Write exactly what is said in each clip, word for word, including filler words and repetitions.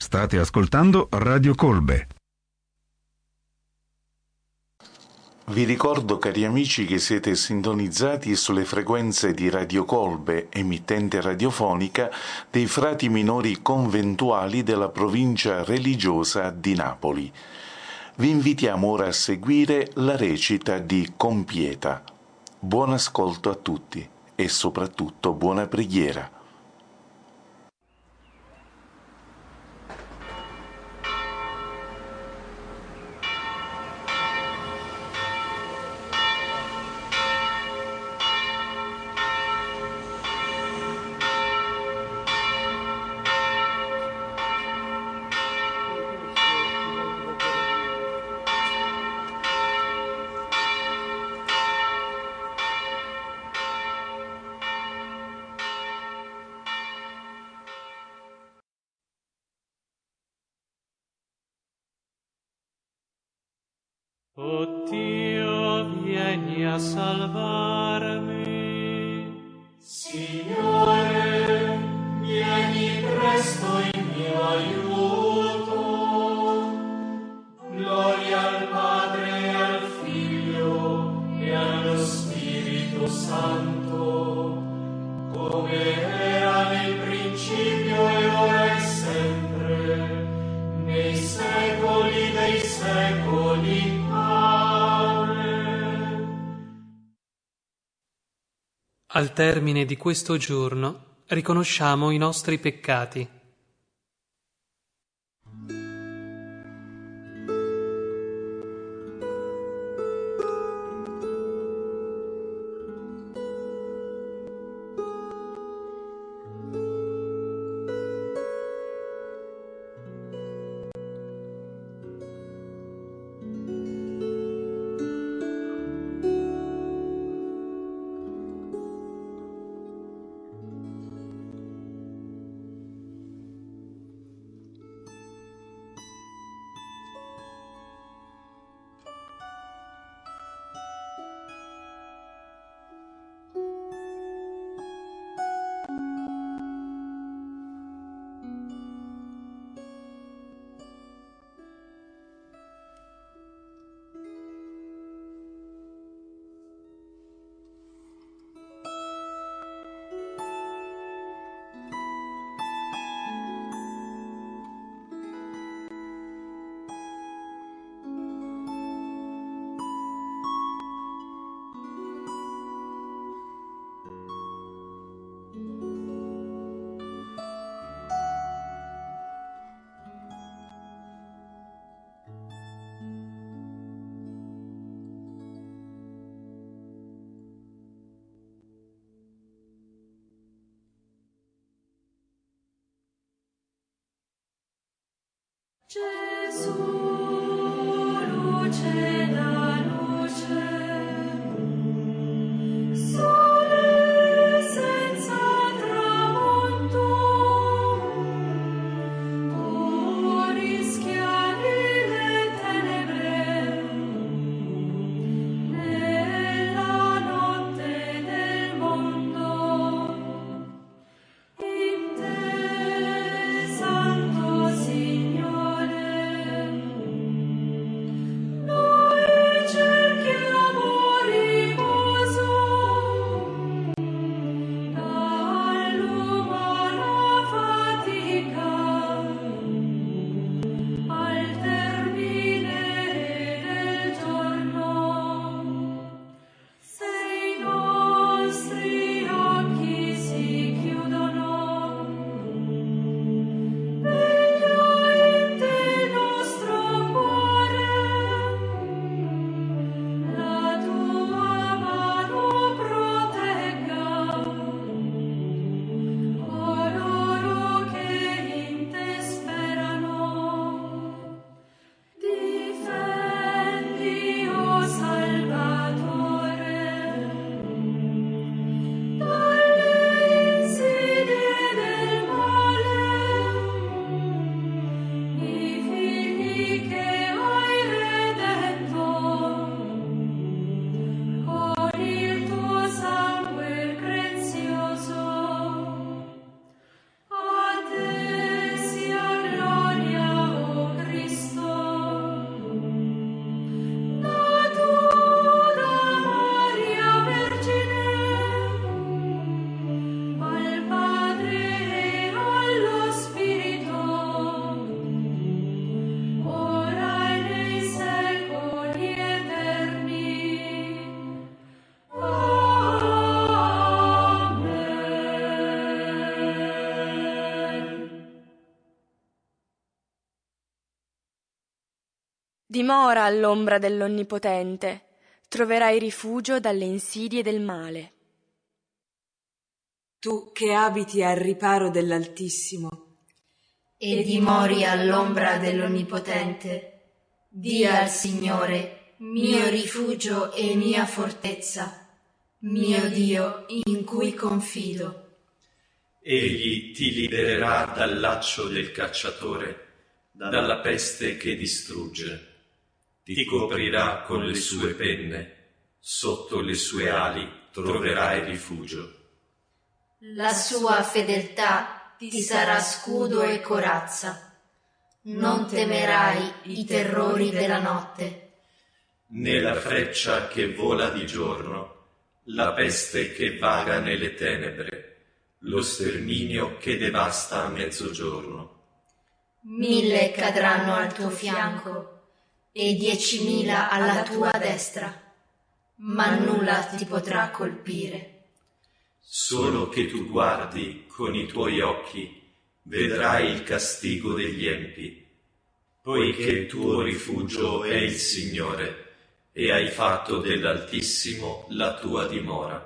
State ascoltando Radio Colbe. Vi ricordo, cari amici, che siete sintonizzati sulle frequenze di Radio Colbe, emittente radiofonica dei frati minori conventuali della provincia religiosa di Napoli. Vi invitiamo ora a seguire la recita di Compieta. Buon ascolto a tutti e soprattutto buona preghiera. O Dio, vieni a salvarmi. Signore, vieni presto in mio aiuto. Gloria al Padre e al Figlio e allo Spirito Santo, come era nel principio e ora e sempre, nei secoli dei secoli. Al termine di questo giorno riconosciamo i nostri peccati. Gesù, luce da luce, sole senza tramonto, tu rischiari le tenebre nella notte del mondo. In te, Santo Signore, Dimora all'ombra dell'Onnipotente, troverai rifugio dalle insidie del male. Tu che abiti al riparo dell'Altissimo e dimori all'ombra dell'Onnipotente, dia al Signore, mio rifugio e mia fortezza, mio Dio in cui confido. Egli ti libererà dal laccio del cacciatore, dalla peste che distrugge. Ti coprirà con le sue penne, sotto le sue ali troverai rifugio. La sua fedeltà ti sarà scudo e corazza. Non temerai i terrori della notte, né la freccia che vola di giorno, la peste che vaga nelle tenebre, lo sterminio che devasta a mezzogiorno. Mille cadranno al tuo fianco e diecimila alla tua destra, ma nulla ti potrà colpire. Solo che tu guardi con i tuoi occhi, vedrai il castigo degli empi, poiché il tuo rifugio è il Signore, e hai fatto dell'Altissimo la tua dimora.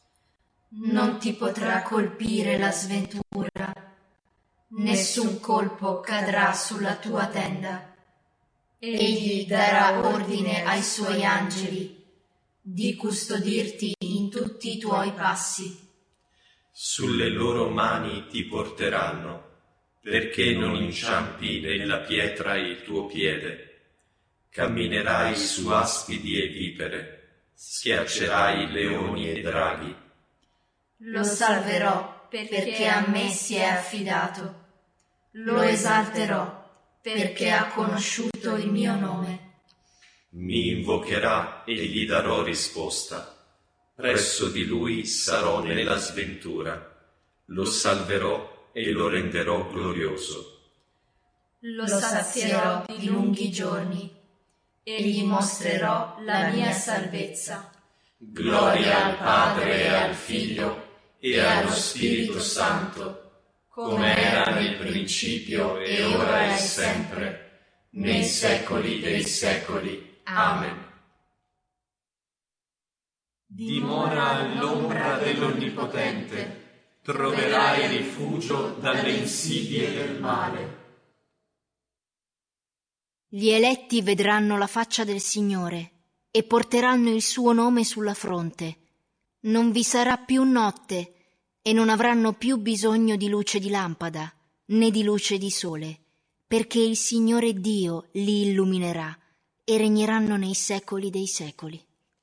Non ti potrà colpire la sventura, nessun colpo cadrà sulla tua tenda. Egli darà ordine ai suoi angeli di custodirti in tutti i tuoi passi. Sulle loro mani ti porteranno, perché non inciampi nella pietra il tuo piede. Camminerai su aspidi e vipere, schiaccerai leoni e draghi. Lo salverò perché a me si è affidato. Lo esalterò perché ha conosciuto il mio nome. Mi invocherà e gli darò risposta. Presso di lui sarò nella sventura. Lo salverò e lo renderò glorioso. Lo sazierò di lunghi giorni e gli mostrerò la mia salvezza. Gloria al Padre e al Figlio e allo Spirito Santo, come era nel principio e ora e sempre, nei secoli dei secoli. Amen. Dimora all'ombra dell'Onnipotente, troverai rifugio dalle insidie del male. Gli eletti vedranno la faccia del Signore e porteranno il suo nome sulla fronte. Non vi sarà più notte e non avranno più bisogno di luce di lampada né di luce di sole, perché il Signore Dio li illuminerà e regneranno nei secoli dei secoli.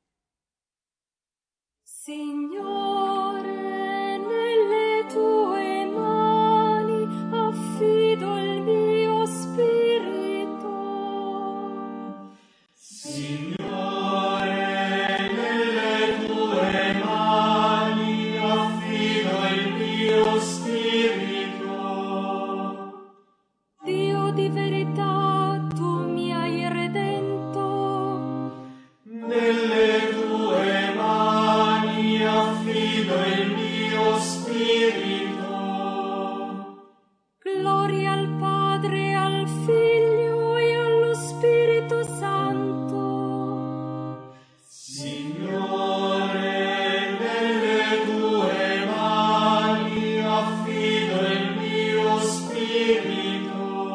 Signore, nelle tue mani affido il mio spirito. Signore, nelle tue mani affido il mio spirito. Dio di verità, tu mi hai redento. Nelle tue mani affido il mio spirito. Gloria al Padre, al Figlio e allo Spirito Santo. Signore, nelle tue mani affido il mio spirito.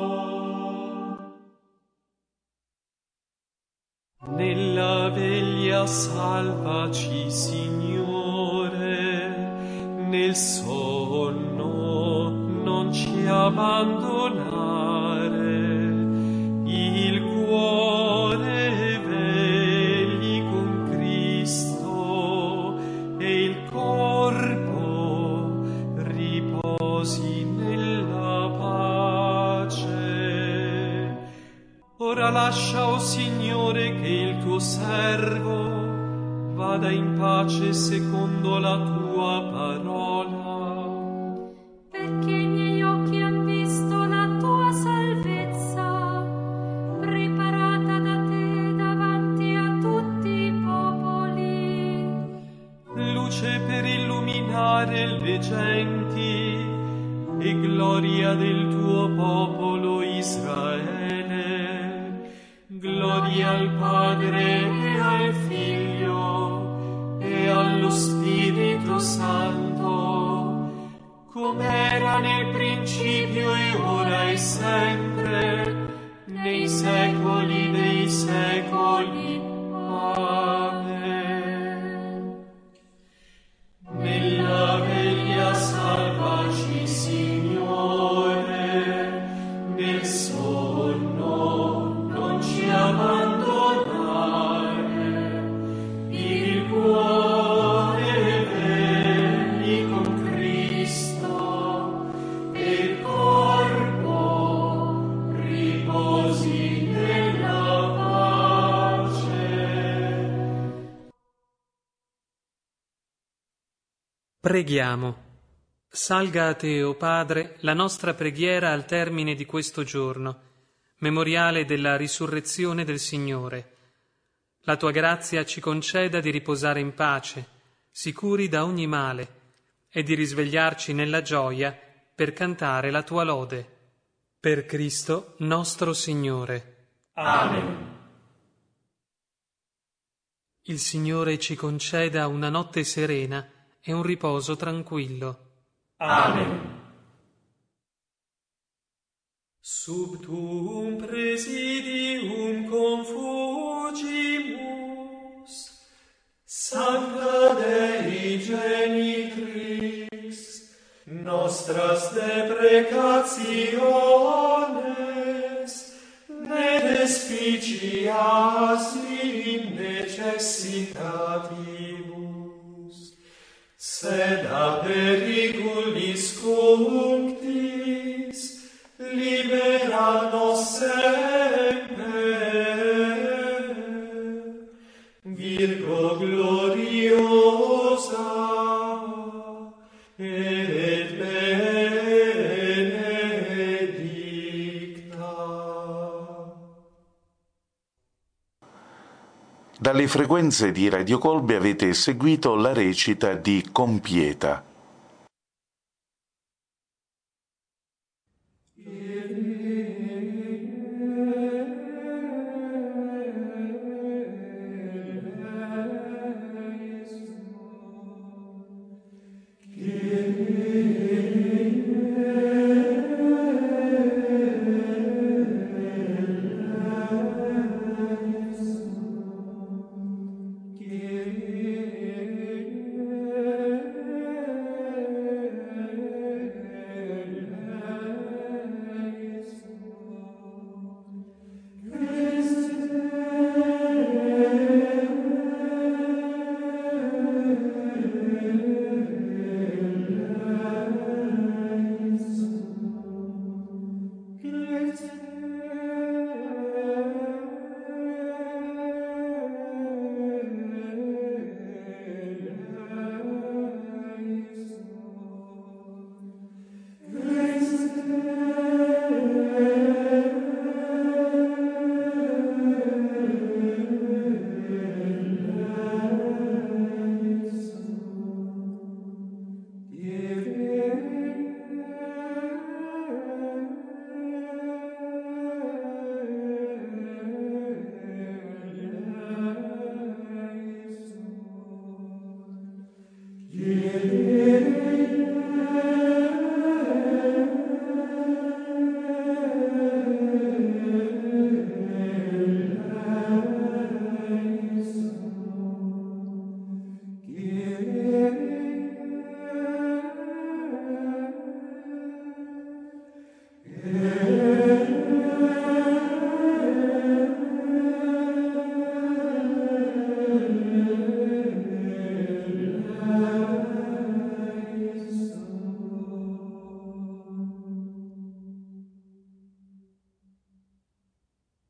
Nella veglia salvaci, Signore, nel sonno non ci abbandonare. Il cuore vegli con Cristo e il corpo riposi nella pace. Ora lascia, o Signore, che il tuo servo vada in pace secondo la tua parola. Perché i miei occhi han visto la tua salvezza, preparata da te davanti a tutti i popoli. Luce per illuminare le genti e gloria del tuo popolo Israele. Gloria al Padre e al Figlio e allo Spirito Santo, come era nel principio e ora e sempre, nei secoli dei secoli. Amen. Nella veglia salvaci, Signore, nel sonno non ci abbandonare, il cuore vegli con Cristo e il corpo riposi nella pace. Preghiamo. Salga a te, o Padre, la nostra preghiera al termine di questo giorno, memoriale della risurrezione del Signore. La tua grazia ci conceda di riposare in pace, sicuri da ogni male, e di risvegliarci nella gioia per cantare la tua lode. Per Cristo nostro Signore. Amen. Il Signore ci conceda una notte serena e un riposo tranquillo. Amen. Sub tuum presidium confugimus, Sancta Dei Genitrix, nostras deprecationes, ne despicias in necessitatibus, sed a periculis cunctis libera nos semper. Virgo gloriosa et benedicta. Dalle frequenze di Radio Colbe avete seguito la recita di Compieta. In